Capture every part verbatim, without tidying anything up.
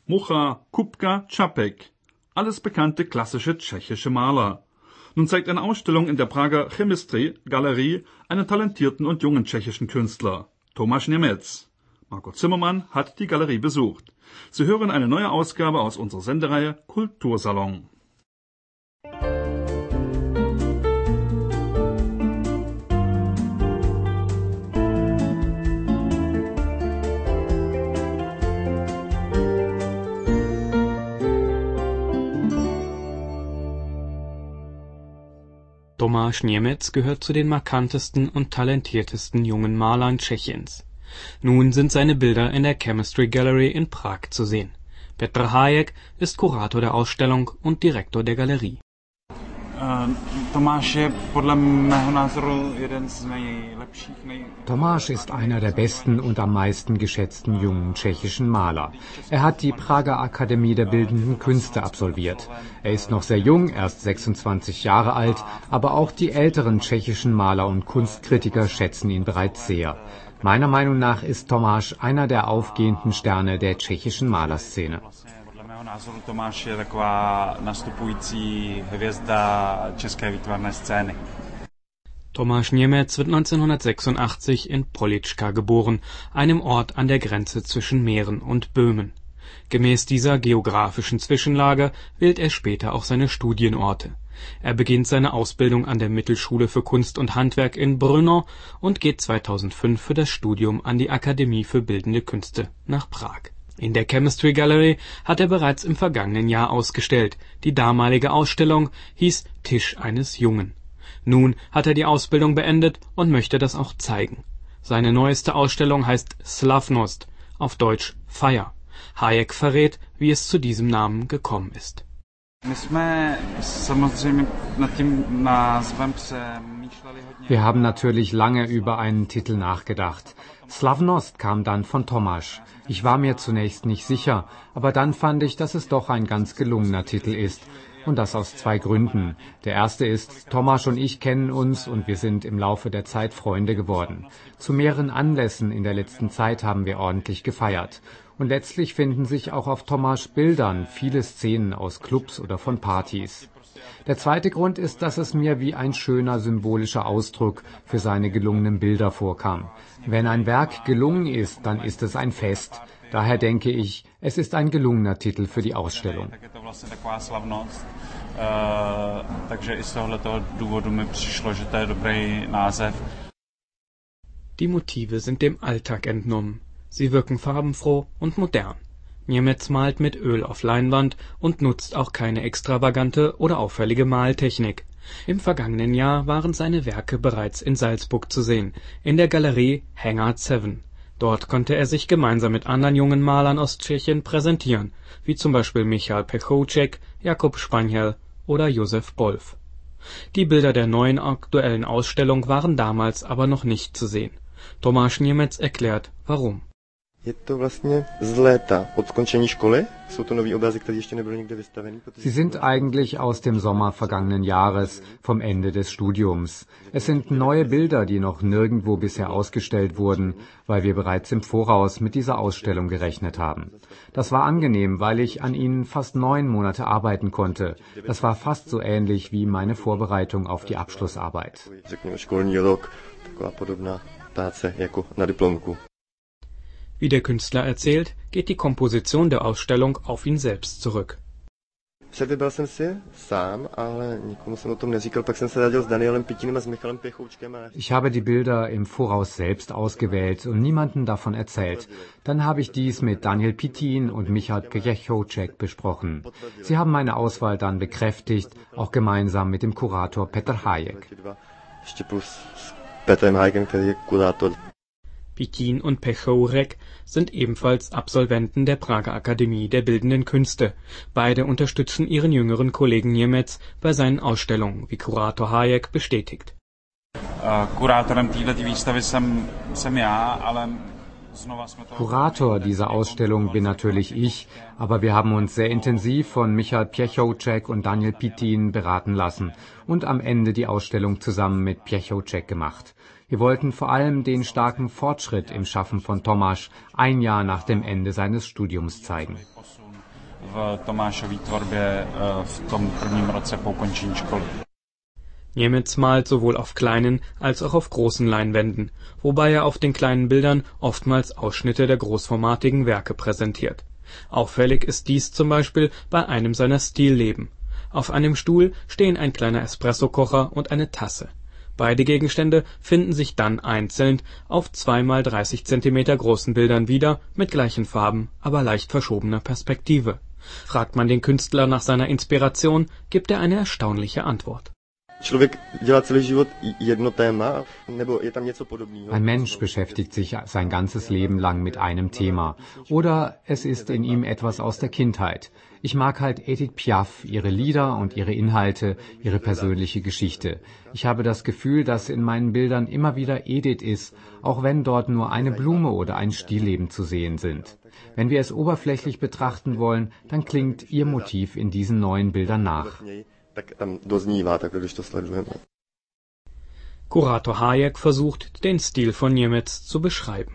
Mucha, Kupka, Čapek. Alles bekannte klassische tschechische Maler. Nun zeigt eine Ausstellung in der Prager Chemistry Galerie einen talentierten und jungen tschechischen Künstler, Tomáš Němec. Marco Zimmermann hat die Galerie besucht. Sie hören eine neue Ausgabe aus unserer Sendereihe Kultursalon. Tomáš Němec gehört zu den markantesten und talentiertesten jungen Malern Tschechiens. Nun sind seine Bilder in der Chemistry Gallery in Prag zu sehen. Petr Hájek ist Kurator der Ausstellung und Direktor der Galerie. Tomáš ist einer der besten und am meisten geschätzten jungen tschechischen Maler. Er hat die Prager Akademie der Bildenden Künste absolviert. Er ist noch sehr jung, erst sechsundzwanzig Jahre alt, aber auch die älteren tschechischen Maler und Kunstkritiker schätzen ihn bereits sehr. Meiner Meinung nach ist Tomáš einer der aufgehenden Sterne der tschechischen Malerszene. Tomáš Němec wird neunzehnhundertsechsundachtzig in Polička geboren, einem Ort an der Grenze zwischen Mähren und Böhmen. Gemäß dieser geografischen Zwischenlage wählt er später auch seine Studienorte. Er beginnt seine Ausbildung an der Mittelschule für Kunst und Handwerk in Brno und geht zweitausendfünf für das Studium an die Akademie für Bildende Künste nach Prag. In der Chemistry Gallery hat er bereits im vergangenen Jahr ausgestellt. Die damalige Ausstellung hieß Tisch eines Jungen. Nun hat er die Ausbildung beendet und möchte das auch zeigen. Seine neueste Ausstellung heißt Slavnost, auf Deutsch Feier. Hájek verrät, wie es zu diesem Namen gekommen ist. Wir haben natürlich lange über einen Titel nachgedacht. Slavnost kam dann von Tomáš. Ich war mir zunächst nicht sicher, aber dann fand ich, dass es doch ein ganz gelungener Titel ist. Und das aus zwei Gründen. Der erste ist, Tomáš und ich kennen uns und wir sind im Laufe der Zeit Freunde geworden. Zu mehreren Anlässen in der letzten Zeit haben wir ordentlich gefeiert. Und letztlich finden sich auch auf Tomáš Bildern viele Szenen aus Clubs oder von Partys. Der zweite Grund ist, dass es mir wie ein schöner symbolischer Ausdruck für seine gelungenen Bilder vorkam. Wenn ein Werk gelungen ist, dann ist es ein Fest. Daher denke ich, es ist ein gelungener Titel für die Ausstellung. Die Motive sind dem Alltag entnommen. Sie wirken farbenfroh und modern. Němec malt mit Öl auf Leinwand und nutzt auch keine extravagante oder auffällige Maltechnik. Im vergangenen Jahr waren seine Werke bereits in Salzburg zu sehen, in der Galerie Hangar sieben. Dort konnte er sich gemeinsam mit anderen jungen Malern aus Tschechien präsentieren, wie zum Beispiel Michal Pechouček, Jakub Španěl oder Josef Bolf. Die Bilder der neuen aktuellen Ausstellung waren damals aber noch nicht zu sehen. Tomáš Němec erklärt, warum. Sie sind eigentlich aus dem Sommer vergangenen Jahres, vom Ende des Studiums. Es sind neue Bilder, die noch nirgendwo bisher ausgestellt wurden, weil wir bereits im Voraus mit dieser Ausstellung gerechnet haben. Das war angenehm, weil ich an ihnen fast neun Monate arbeiten konnte. Das war fast so ähnlich wie meine Vorbereitung auf die Abschlussarbeit. Wie der Künstler erzählt, geht die Komposition der Ausstellung auf ihn selbst zurück. Ich habe die Bilder im Voraus selbst ausgewählt und niemandem davon erzählt. Dann habe ich dies mit Daniel Pitin und Michal Pechouček besprochen. Sie haben meine Auswahl dann bekräftigt, auch gemeinsam mit dem Kurator Petr Hájek. Pitin und Pechouček sind ebenfalls Absolventen der Prager Akademie der Bildenden Künste. Beide unterstützen ihren jüngeren Kollegen Němec bei seinen Ausstellungen, wie Kurator Hájek bestätigt. Kurator dieser Ausstellung bin natürlich ich, aber wir haben uns sehr intensiv von Michal Pěchoček und Daniel Pitin beraten lassen und am Ende die Ausstellung zusammen mit Pěchoček gemacht. Wir wollten vor allem den starken Fortschritt im Schaffen von Tomáš ein Jahr nach dem Ende seines Studiums zeigen. Němec malt sowohl auf kleinen als auch auf großen Leinwänden, wobei er auf den kleinen Bildern oftmals Ausschnitte der großformatigen Werke präsentiert. Auffällig ist dies zum Beispiel bei einem seiner Stilleben. Auf einem Stuhl stehen ein kleiner Espressokocher und eine Tasse. Beide Gegenstände finden sich dann einzeln auf zwei mal dreißig Zentimeter großen Bildern wieder, mit gleichen Farben, aber leicht verschobener Perspektive. Fragt man den Künstler nach seiner Inspiration, gibt er eine erstaunliche Antwort. Ein Mensch beschäftigt sich sein ganzes Leben lang mit einem Thema. Oder es ist in ihm etwas aus der Kindheit. Ich mag halt Edith Piaf, ihre Lieder und ihre Inhalte, ihre persönliche Geschichte. Ich habe das Gefühl, dass in meinen Bildern immer wieder Edith ist, auch wenn dort nur eine Blume oder ein Stillleben zu sehen sind. Wenn wir es oberflächlich betrachten wollen, dann klingt ihr Motiv in diesen neuen Bildern nach. Kurator Hájek versucht, den Stil von Němec zu beschreiben.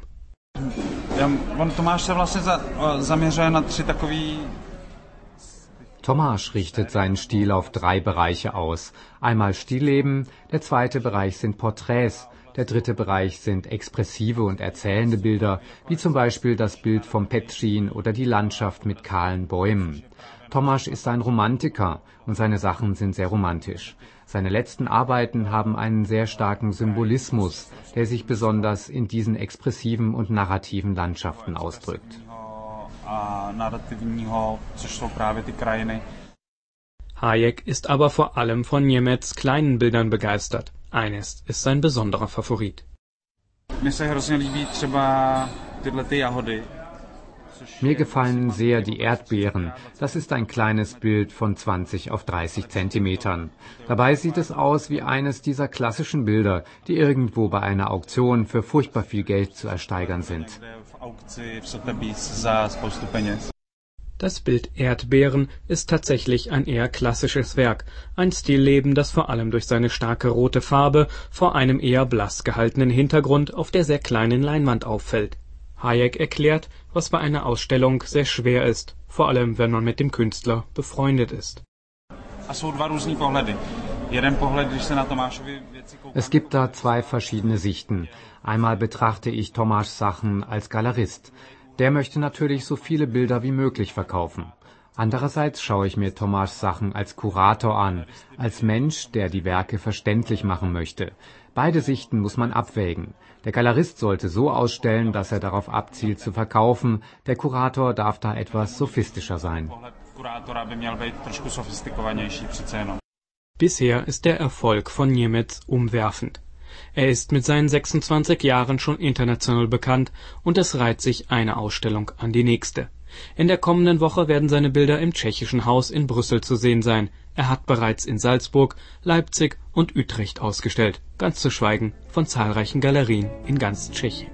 Tomáš richtet seinen Stil auf drei Bereiche aus. Einmal Stillleben, der zweite Bereich sind Porträts, der dritte Bereich sind expressive und erzählende Bilder, wie zum Beispiel das Bild vom Petřín oder die Landschaft mit kahlen Bäumen. Tomáš ist ein Romantiker und seine Sachen sind sehr romantisch. Seine letzten Arbeiten haben einen sehr starken Symbolismus, der sich besonders in diesen expressiven und narrativen Landschaften ausdrückt. Hájek ist aber vor allem von Němec kleinen Bildern begeistert. Eines ist sein besonderer Favorit. Mir gefallen sehr die Erdbeeren. Das ist ein kleines Bild von zwanzig auf dreißig Zentimetern. Dabei sieht es aus wie eines dieser klassischen Bilder, die irgendwo bei einer Auktion für furchtbar viel Geld zu ersteigern sind. Das Bild Erdbeeren ist tatsächlich ein eher klassisches Werk, ein Stillleben, das vor allem durch seine starke rote Farbe vor einem eher blass gehaltenen Hintergrund auf der sehr kleinen Leinwand auffällt. Hájek erklärt, was bei einer Ausstellung sehr schwer ist, vor allem wenn man mit dem Künstler befreundet ist. Es gibt da zwei verschiedene Sichten. Einmal betrachte ich Tomáš Sachen als Galerist. Der möchte natürlich so viele Bilder wie möglich verkaufen. Andererseits schaue ich mir Tomáš Sachen als Kurator an, als Mensch, der die Werke verständlich machen möchte. Beide Sichten muss man abwägen. Der Galerist sollte so ausstellen, dass er darauf abzielt zu verkaufen. Der Kurator darf da etwas sophistischer sein. Bisher ist der Erfolg von Němec umwerfend. Er ist mit seinen sechsundzwanzig Jahren schon international bekannt und es reiht sich eine Ausstellung an die nächste. In der kommenden Woche werden seine Bilder im Tschechischen Haus in Brüssel zu sehen sein. Er hat bereits in Salzburg, Leipzig und Utrecht ausgestellt, ganz zu schweigen von zahlreichen Galerien in ganz Tschechien.